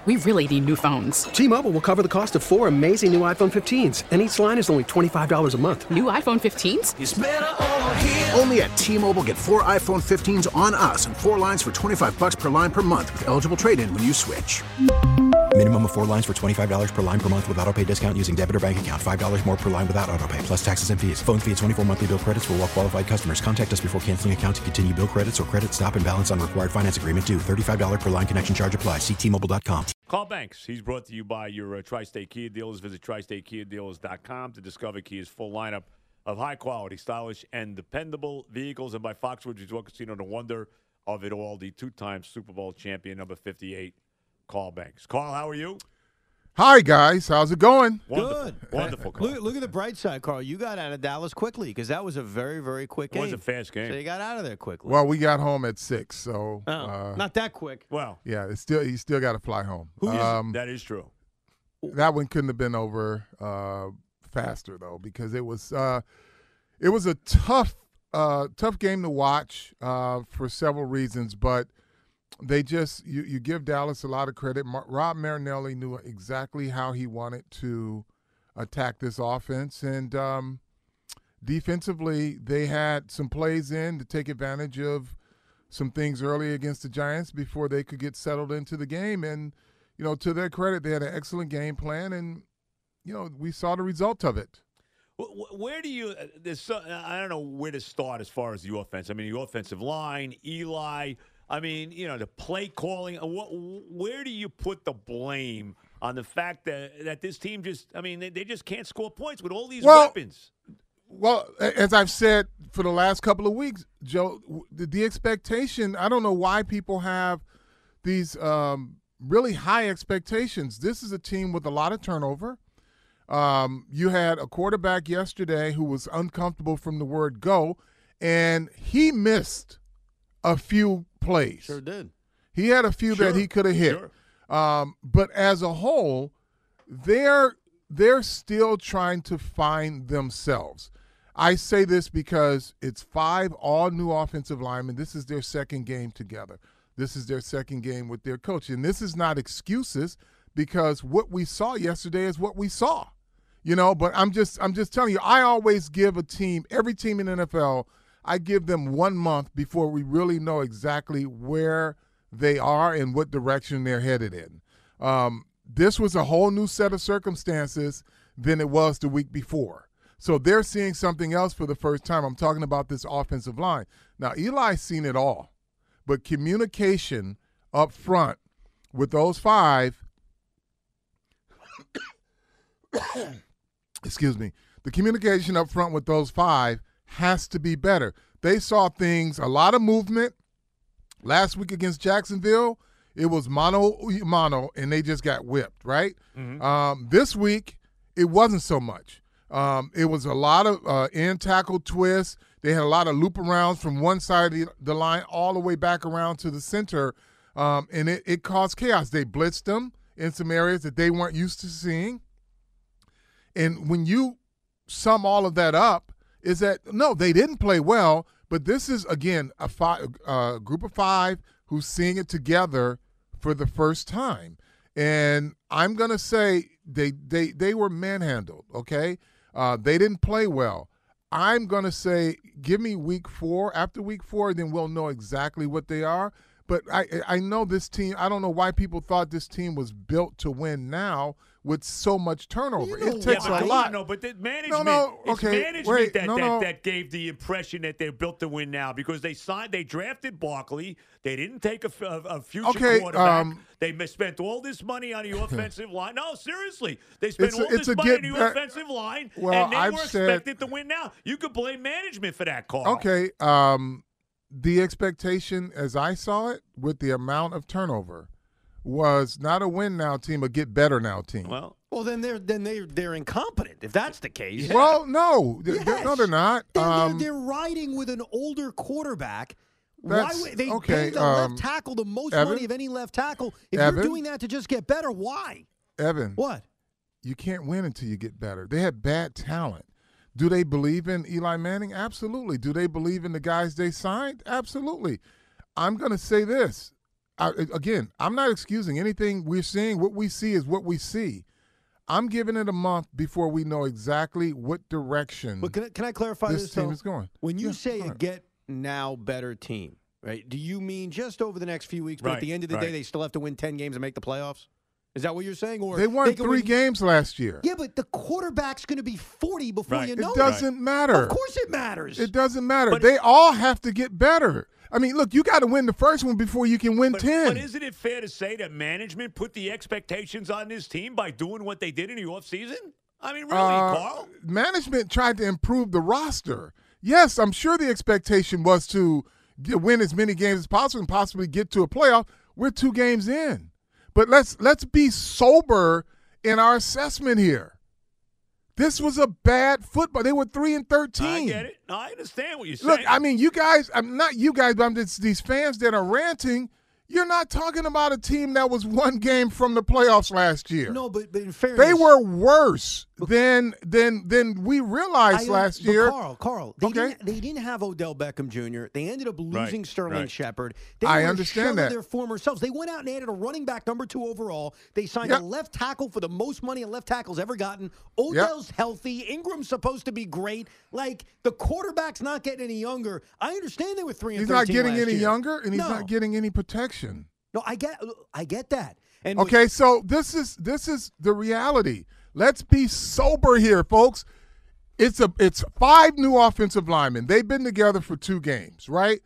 We really need new phones. T-Mobile will cover the cost of 4 amazing new iPhone 15s, and each line is only $25 a month. New iPhone 15s? It's better over here. Only at T-Mobile, get 4 iPhone 15s on us and 4 lines for $25 per line per month with eligible trade-in when you switch. Minimum of 4 lines for $25 per line per month with autopay discount using debit or bank account. $5 more per line without autopay, plus taxes and fees. Phone fee at 24 monthly bill credits for well-qualified customers. Contact us before canceling account to continue bill credits or credit stop and balance on required finance agreement due. $35 per line connection charge applies. See T-Mobile.com. Carl Banks. He's brought to you by your Tri-State Kia dealers. Visit TriStateKiaDealers.com to discover Kia's full lineup of high-quality, stylish, and dependable vehicles. And by Foxwoods Resort Casino, the wonder of it all, the 2-time Super Bowl champion, number 58, Carl Banks. Carl, how are you? Hi, guys. How's it going? Wonderful. Good. Wonderful, Carl. Look at the bright side, Carl. You got out of Dallas quickly because that was a very, very quick game. It was a fast game. So you got out of there quickly. Well, we got home at 6, so not that quick. Well, yeah, you still got to fly home. that is true. That one couldn't have been over faster though, because it was a tough game to watch for several reasons, but they just you give Dallas a lot of credit. Rob Marinelli knew exactly how he wanted to attack this offense, and defensively they had some plays in to take advantage of some things early against the Giants before they could get settled into the game. And to their credit, they had an excellent game plan, and we saw the result of it. Where do you I don't know where to start as far as the offense. I mean, the offensive line, Eli. I mean, the play calling. Where do you put the blame on the fact that this team they just can't score points with all these weapons? Well, as I've said for the last couple of weeks, Joe, the expectation, I don't know why people have these really high expectations. This is a team with a lot of turnover. You had a quarterback yesterday who was uncomfortable from the word go, and he missed a few plays. Sure did. He had a few that he could have hit. Sure. But as a whole, they're still trying to find themselves. I say this because it's 5 all-new offensive linemen. This is their second game together. This is their second game with their coach. And this is not excuses, because what we saw yesterday is what we saw. But I'm just telling you, I always give every team in the NFL, I give them 1 month before we really know exactly where they are and what direction they're headed in. This was a whole new set of circumstances than it was the week before. So they're seeing something else for the first time. I'm talking about this offensive line. Now, Eli's seen it all, but communication up front with those 5 excuse me, the communication up front with those 5 has to be better. They saw things, a lot of movement. Last week against Jacksonville, it was mano, and they just got whipped, right? Mm-hmm. This week, it wasn't so much. It was a lot of in-tackle twists. They had a lot of loop-arounds from one side of the line all the way back around to the center, and it caused chaos. They blitzed them in some areas that they weren't used to seeing. And when you sum all of that up, is that, no, they didn't play well, but this is, again, a group of 5 who's seeing it together for the first time. And I'm going to say they were manhandled, okay? They didn't play well. I'm going to say give me week 4. After week 4, then we'll know exactly what they are. But I know this team, I don't know why people thought this team was built to win now with so much turnover. It takes a lot. No, but the management, that gave the impression that they're built to win now, because they drafted Barkley. They didn't take a future quarterback. They spent all this money on the offensive line. No, seriously. They spent all this money on the offensive line, and they were expected to win now. You could blame management for that, Carl. Okay, the expectation, as I saw it, with the amount of turnover, was not a win now team, a get better now team. Well, then they're incompetent if that's the case. Well, no, no, they're not. They're riding with an older quarterback. They paid the left tackle the most money of any left tackle. If you're doing that to just get better, why? Evan, what? You can't win until you get better. They had bad talent. Do they believe in Eli Manning? Absolutely. Do they believe in the guys they signed? Absolutely. I'm going to say this. again, I'm not excusing anything we're seeing. What we see is what we see. I'm giving it a month before we know exactly what direction. But can I clarify this team is going? When you say a get now better team, right? Do you mean just over the next few weeks? But at the end of the day, they still have to win 10 games and make the playoffs? Is that what you're saying? Or they won 3 games last year. Yeah, but the quarterback's going to be 40 before you know it. It doesn't matter. Of course it matters. It doesn't matter. But they all have to get better. I mean, look, you got to win the first one before you can win 10. But isn't it fair to say that management put the expectations on this team by doing what they did in the offseason? I mean, really, Carl? Management tried to improve the roster. Yes, I'm sure the expectation was to win as many games as possible and possibly get to a playoff. We're 2 games in. But let's be sober in our assessment here. This was a bad football. They were 3-13. I get it. No, I understand what you're saying. Look, I mean, you guys, I'm not you guys, but I'm just these fans that are ranting. You're not talking about a team that was 1 game from the playoffs last year. No, but in fairness, they were worse than we realized last year. Carl, they didn't have Odell Beckham Jr. They ended up losing Sterling Shepard. They I understand that. Their former selves. They went out and added a running back, number 2 overall. They signed a left tackle for the most money a left tackle's ever gotten. Odell's healthy. Ingram's supposed to be great. Like, the quarterback's not getting any younger. I understand they were 3-13. He's not getting any year. younger, and he's not getting any protection. No, I get that. And okay, so this is the reality. Let's be sober here, folks. It's 5 new offensive linemen. They've been together for 2 games, right?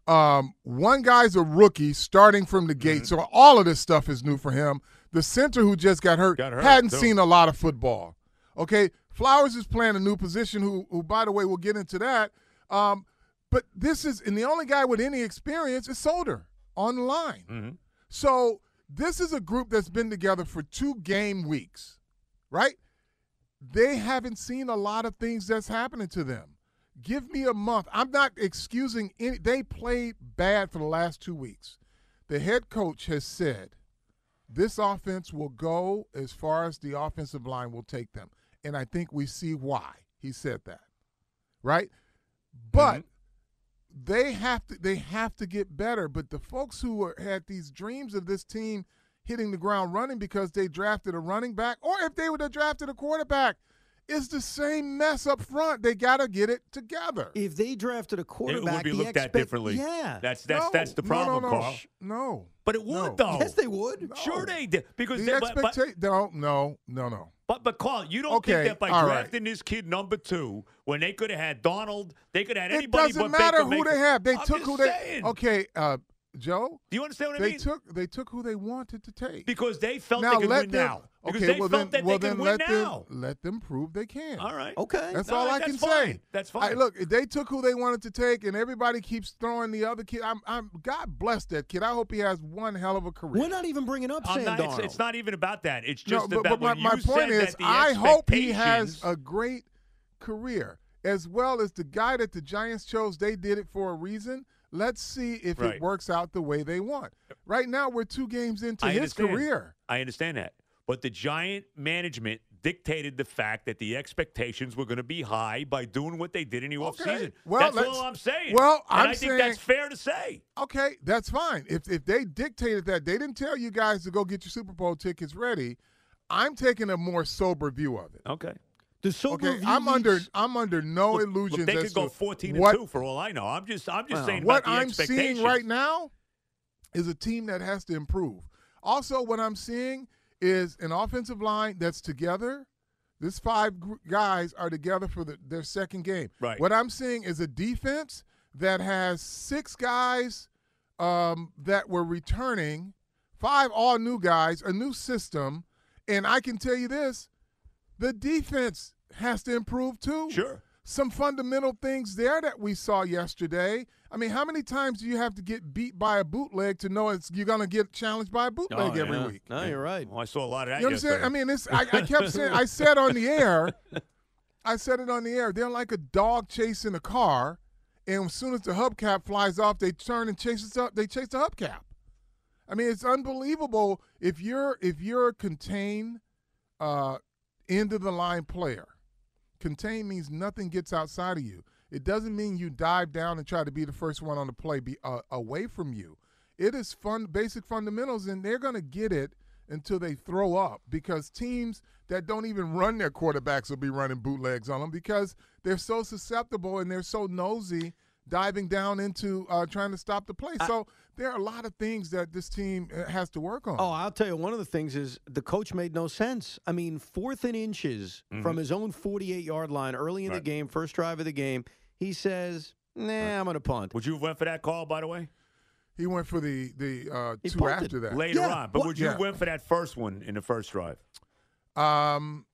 One guy's a rookie starting from the gate, so all of this stuff is new for him. The center who just got hurt hadn't seen a lot of football. Okay, Flowers is playing a new position. Who by the way, we'll get into that. But this is, and the only guy with any experience is Solder on the line. Mm-hmm. So this is a group that's been together for 2 game weeks, right? They haven't seen a lot of things that's happening to them. Give me a month. I'm not excusing any. They played bad for the last 2 weeks. The head coach has said this offense will go as far as the offensive line will take them. And I think we see why he said that, right? But they have to get better. But the folks who had these dreams of this team hitting the ground running because they drafted a running back, or if they would have drafted a quarterback, it's the same mess up front. They got to get it together. If they drafted a quarterback, it would be looked at differently. Yeah, that's the problem, Carl. No, but it would though. Yes, they would. No. Sure, they did because the expectation. No. But Carl, you don't think that by drafting this kid number 2, when they could have had Donald, they could have had anybody. It doesn't matter who they have. They I'm took who saying. they. Okay, Joe. Do you understand what I mean? They took who they wanted to take because they felt they could win now. Because they felt that they could win now. Let them prove they can. All right. Okay. That's all I can say. That's fine. Look, they took who they wanted to take, and everybody keeps throwing the other kid. I'm God bless that kid. I hope he has one hell of a career. We're not even bringing up Sam Darnold. It's not even about that. It's just about but my point is, I hope he has a great career, as well as the guy that the Giants chose. They did it for a reason. Let's see if it works out the way they want. Right now, we're 2 games into his career. I understand that. But the Giant management dictated the fact that the expectations were going to be high by doing what they did in the offseason. Well, that's all I'm saying. Well, I think that's fair to say. Okay, that's fine. If they dictated that, they didn't tell you guys to go get your Super Bowl tickets ready. I'm taking a more sober view of it. Okay. I'm under no illusions. They could go 14-2 for all I know. I'm just saying what about the I'm expectations. seeing right now is a team that has to improve. Also, what I'm seeing is an offensive line that's together. This 5 guys are together for their second game. Right. What I'm seeing is a defense that has 6 guys that were returning, 5 all new guys, a new system, and I can tell you this. The defense has to improve too. Sure. Some fundamental things there that we saw yesterday. I mean, how many times do you have to get beat by a bootleg to know you're going to get challenged by a bootleg every week? No, you're right. Well, I saw a lot of that yesterday. I mean, I kept saying, I said on the air, they're like a dog chasing a car, and as soon as the hubcap flies off, they turn and chase the hubcap. I mean, it's unbelievable if you're a contained end of the line player. Contain means nothing gets outside of you. It doesn't mean you dive down and try to be the first one on the play away from you. It is basic fundamentals, and they're going to get it until they throw up, because teams that don't even run their quarterbacks will be running bootlegs on them because they're so susceptible and they're so nosy diving down into trying to stop the play. So there are a lot of things that this team has to work on. Oh, I'll tell you, one of the things is the coach made no sense. I mean, 4th and inches from his own 48-yard line early in the game, first drive of the game, he says, I'm going to punt. Would you have went for that call, by the way? He went for the two punted after that. Later on. But would you have went for that first one in the first drive? No.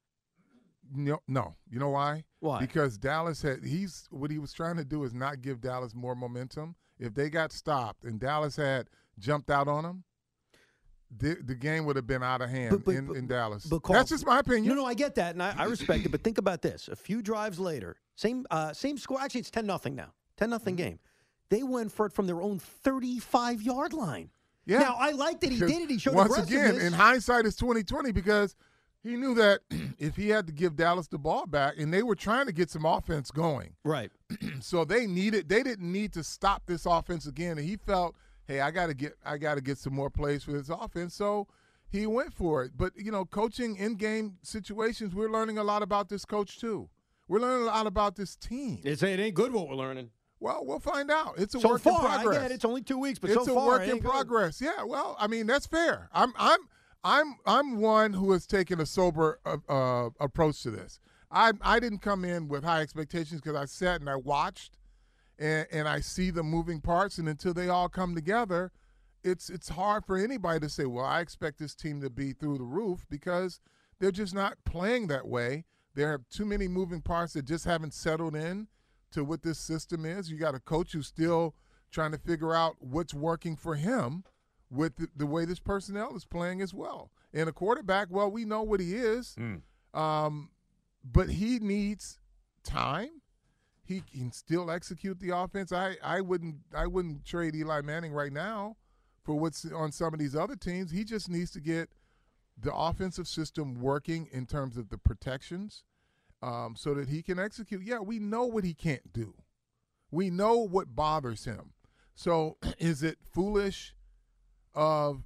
You know why? Why? Because Dallas what he was trying to do is not give Dallas more momentum. If they got stopped and Dallas had jumped out on them, the game would have been out of hand in Dallas. But Carl, that's just my opinion. No, I get that, and I respect it. But think about this: a few drives later, same score. Actually, it's 10-0 now. 10-0 game. They went for it from their own 35-yard line. Yeah. Now I like that he did it. He showed once aggressiveness. again, in hindsight, it's 20/20 because he knew that if he had to give Dallas the ball back, and they were trying to get some offense going, right? So they didn't need to stop this offense again, and he felt, hey, I got to get some more plays for this offense. So he went for it. But coaching in game situations, we're learning a lot about this coach too. We're learning a lot about this team. It ain't good what we're learning. Well, we'll find out. It's a so work far, in progress. I get it. It's only 2 weeks, but it's so far, a work in progress. Yeah, well, I mean that's fair. I'm one who has taken a sober approach to this. I didn't come in with high expectations because I sat and I watched, and I see the moving parts, and until they all come together, it's hard for anybody to say, well, I expect this team to be through the roof, because they're just not playing that way. There are too many moving parts that just haven't settled in to what this system is. You got a coach who's still trying to figure out what's working for him with the way this personnel is playing as well. And a quarterback, well, we know what he is, but he needs time. He can still execute the offense. I wouldn't trade Eli Manning right now for what's on some of these other teams. He just needs to get the offensive system working in terms of the protections, so that he can execute. Yeah, we know what he can't do. We know what bothers him. So is it foolish of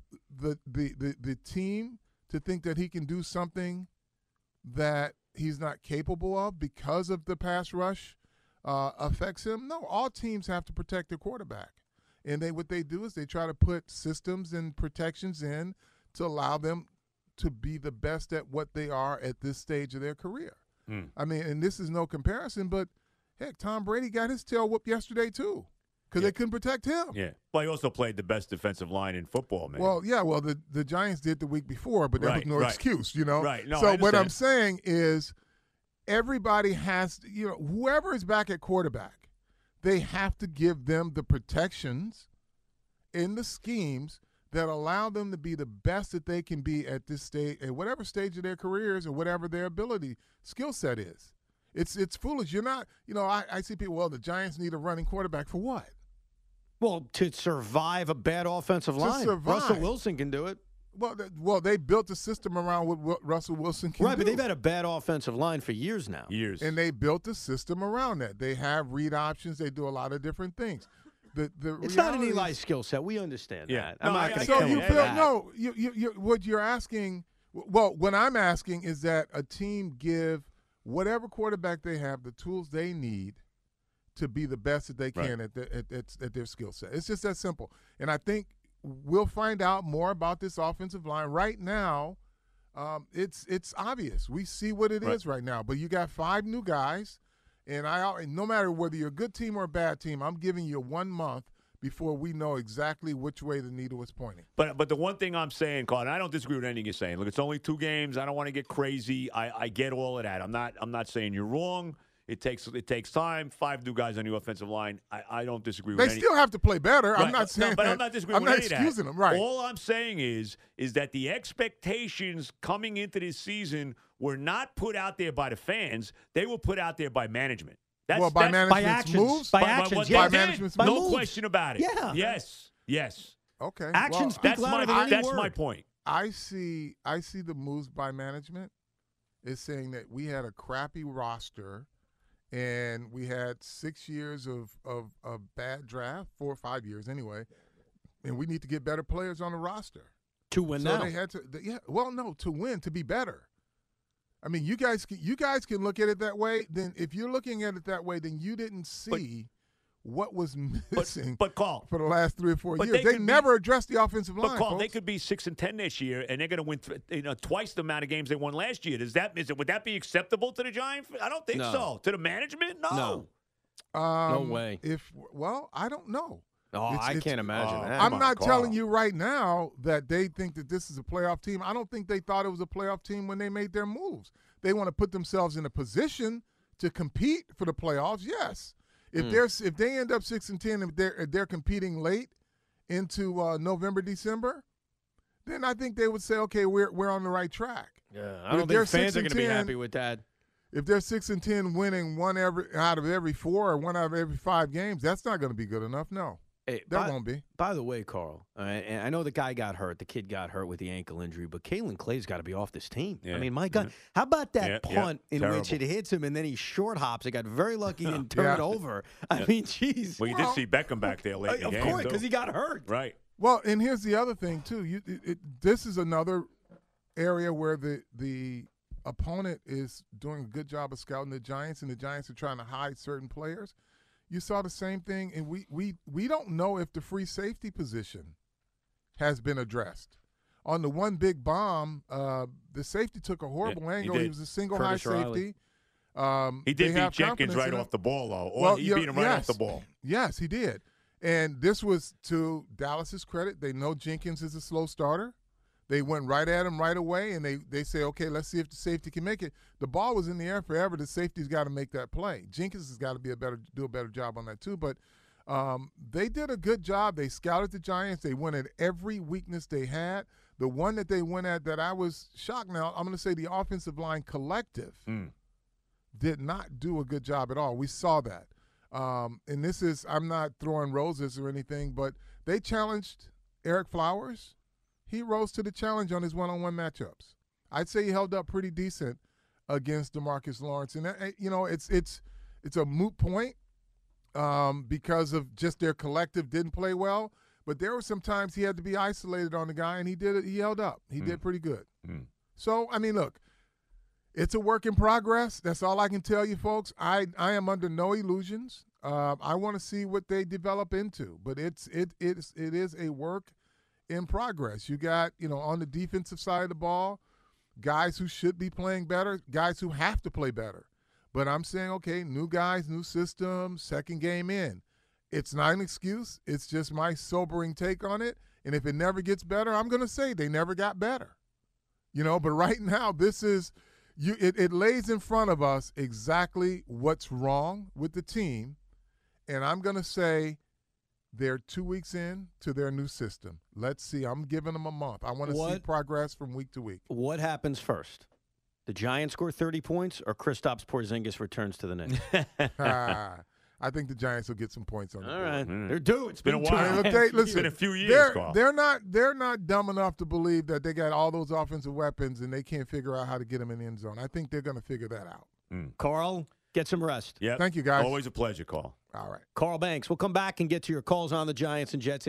the team to think that he can do something that he's not capable of because of the pass rush affects him? No, all teams have to protect their quarterback. And what they do is they try to put systems and protections in to allow them to be the best at what they are at this stage of their career. I mean, and this is no comparison, but heck, Tom Brady got his tail whooped yesterday too because they couldn't protect him. Yeah. Well, he also played the best defensive line in football, man. Well, yeah. Well, the Giants did the week before, but that was no excuse, Right. No, so what I'm saying is everybody has to, whoever is back at quarterback, they have to give them the protections in the schemes that allow them to be the best that they can be at this stage, at whatever stage of their careers or whatever their skill set is. It's foolish. You're not, I see people, well, the Giants need a running quarterback for what? Well, to survive a bad offensive line. Russell Wilson can do it. Well, they built a system around what Russell Wilson can do. Right, but they've had a bad offensive line for years now. And they built a system around that. They have read options. They do a lot of different things. It's not an Eli skill set. We understand that. I'm not going to kill you. What you're asking, well, what I'm asking is that a team give whatever quarterback they have the tools they need to be the best that they can at their skill set. It's just that simple. And I think we'll find out more about this offensive line. Right now, it's obvious. We see what it is right now. But you got 5 new guys. And no matter whether you're a good team or a bad team, I'm giving you 1 month before we know exactly which way the needle is pointing. But the one thing I'm saying, Carl, and I don't disagree with anything you're saying. Look, it's only 2 games. I don't want to get crazy. I get all of that. I'm not saying you're wrong. It takes time. 5 new guys on the offensive line. I don't disagree with They still have to play better. Right. I'm not saying but that. I'm not disagreeing I'm with not any of that. excusing them. Right. All I'm saying is that the expectations coming into this season were not put out there by the fans. They were put out there by management. By management's moves? By actions. By management's moves? No question about it. Yeah. Yes. Okay. Actions speak louder than any That's word. my point. I see the moves by management is saying that we had a crappy roster and we had 6 years of bad draft, 4 or 5 years anyway, and we need to get better players on the roster. To win so now. They had to, to win, to be better. I mean, you guys can look at it that way. Then if you're looking at it that way, then you didn't see what was missing but Carl, for the last 3 or 4 years. They never addressed the offensive line. But Carl, folks. they could be 6-10 this year, and they're going to win twice the amount of games they won last year. Would that be acceptable to the Giants? I don't think so. To the management, no. No way. I don't know. Oh, I can't imagine that. I'm not telling you right now that they think that this is a playoff team. I don't think they thought it was a playoff team when they made their moves. They want to put themselves in a position to compete for the playoffs. Yes, if they end up 6-10, if they're competing late into November, December, then I think they would say, okay, we're on the right track. Yeah, I don't think fans are going to be happy with that. If they're 6-10, winning one out of every 4 or 1 out of every 5 games, that's not going to be good enough. No. Hey, that won't be. By the way, Carl, and I know the guy got hurt. The kid got hurt with the ankle injury, but Kalen Clay's got to be off this team. Yeah. I mean, my God. How about that punt in which it hits him and then he short hops? He got very lucky and turned over. I mean, jeez. Well, you did see Beckham back there late in the game. Of course, because he got hurt. Right. Well, and here's the other thing, too. This is another area where the opponent is doing a good job of scouting the Giants, and the Giants are trying to hide certain players. You saw the same thing, and we don't know if the free safety position has been addressed. On the one big bomb, the safety took a horrible angle. He was a single Curtis high safety. He did beat Jenkins right off the ball, though. He beat him right off the ball. Yes, he did. And this was to Dallas's credit. They know Jenkins is a slow starter. They went right at him right away, and they say, okay, let's see if the safety can make it. The ball was in the air forever. The safety's got to make that play. Jenkins has got to do a better job on that too. But they did a good job. They scouted the Giants. They went at every weakness they had. The one that they went at that I was shocked. Now I'm going to say the offensive line collective did not do a good job at all. We saw that. And this is, I'm not throwing roses or anything, but they challenged Eric Flowers. He rose to the challenge on his one-on-one matchups. I'd say he held up pretty decent against DeMarcus Lawrence. And, it's a moot point because of just their collective didn't play well. But there were some times he had to be isolated on the guy, and he held up. He did pretty good. So, I mean, look, it's a work in progress. That's all I can tell you, folks. I am under no illusions. I want to see what they develop into. But it is a work in progress. You got, on the defensive side of the ball, guys who should be playing better, guys who have to play better. But I'm saying, okay, new guys, new system, second game in. It's not an excuse. It's just my sobering take on it. And if it never gets better, I'm going to say they never got better. But right now, this is it lays in front of us exactly what's wrong with the team. And I'm going to say they're 2 weeks in to their new system. Let's see. I'm giving them a month. I want to see progress from week to week. What happens first? The Giants score 30 points or Kristaps Porzingis returns to the Knicks? I think the Giants will get some points on the board. All right. They're due. It's been a while. It's been a few years, They're not dumb enough to believe that they got all those offensive weapons and they can't figure out how to get them in the end zone. I think they're going to figure that out. Carl, get some rest. Yeah. Thank you, guys. Always a pleasure, Carl. All right. Carl Banks. We'll come back and get to your calls on the Giants and Jets,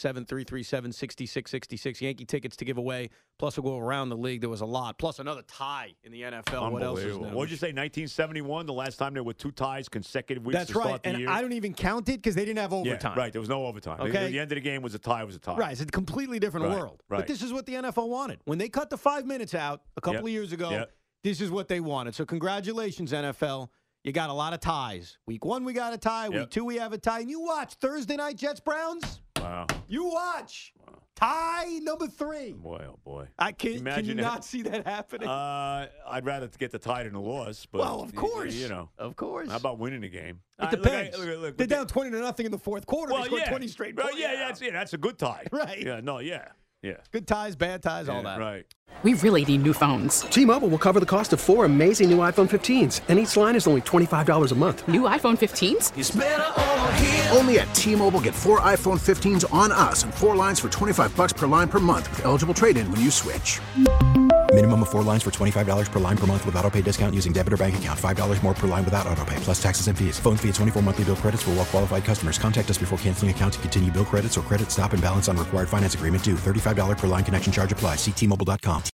877-337-6666. Yankee tickets to give away. Plus, we'll go around the league. There was a lot. Plus, another tie in the NFL. What else is new? What did you say, 1971, the last time there were 2 ties consecutive weeks to start the year? That's right, and I don't even count it because they didn't have overtime. Yeah, right, there was no overtime. Okay. The end of the game was a tie. Right, it's a completely different world. Right. But this is what the NFL wanted. When they cut the 5 minutes out a couple of years ago, this is what they wanted. So congratulations, NFL. You got a lot of ties. Week 1, we got a tie. Week 2, we have a tie. And you watch Thursday night Jets-Browns. Wow. You watch. Wow. Tie number 3. Boy, oh, boy. Can you not see that happening? I'd rather get the tie than the loss. But, well, of course. Of course. How about winning the game? It depends. Look, they're down 20-0 in the fourth quarter. They scored 20 straight points. That's a good tie. Right. Yeah. Good ties, bad ties, all that. Right. We really need new phones. T-Mobile will cover the cost of 4 amazing new iPhone 15s, and each line is only $25 a month. New iPhone 15s? It's better over here. Only at T-Mobile, get 4 iPhone 15s on us and 4 lines for $25 per line per month with eligible trade-in when you switch. Minimum of 4 lines for $25 per line per month with autopay discount using debit or bank account. $5 more per line without autopay, plus taxes and fees. Phone fee at 24 monthly bill credits for well qualified customers. Contact us before canceling account to continue bill credits or credit stop and balance on required finance agreement due. $35 per line connection charge applies. See T-Mobile.com.